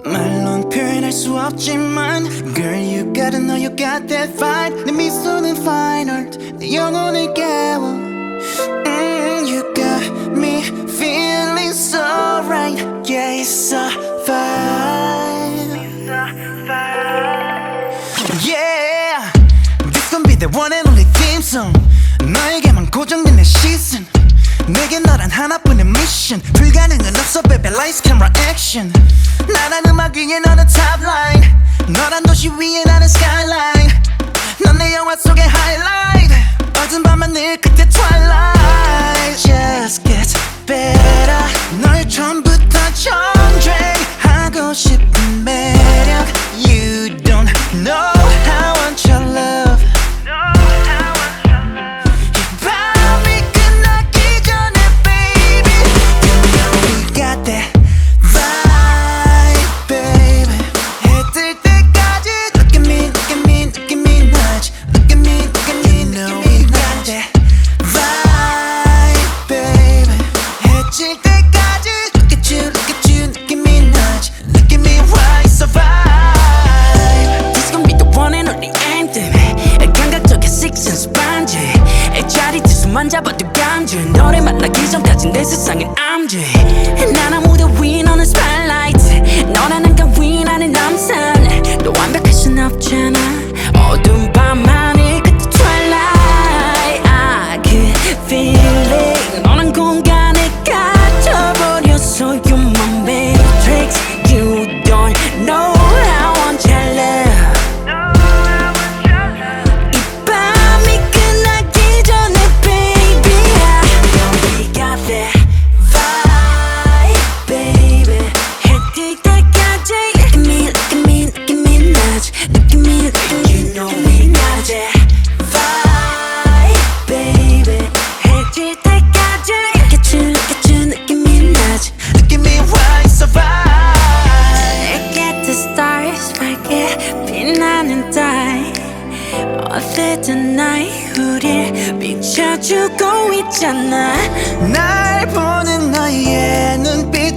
말론 표현할 수 없지만 Girl you gotta know you got that fight 내 미소는 fine art 내 영혼을 깨워 You got me feeling so right Yeah it's a vibe Yeah This gon' be the one and only theme song 너에게만 고정된 내 시선 내게 너란 하나뿐인 미션 불가능은 없어 baby lights camera action 나란 음악 위에 너는 top line 너란 도시 위에 나는 skyline 넌 내 영화 속의 highlight 어두운 밤하늘 끝에 twilight Just gets better 널 처음부터 정주행하고 싶은 매력 You don't know how I want your love 만 잡아도 간주 너를 만나기 전까진 내 세상엔 암주 난 아무도 위 너는 spotlight 너란 한강 위 나는 남산 너 완벽할 순 없잖아 어두운 밤하늘 끝에 twilight 아 그 feeling 너란 공간에 갇혀버렸어 You're my matrix You don't know how I want your love 어쨌든 night 우릴 비춰주고 있잖아 날 보는 너의 눈빛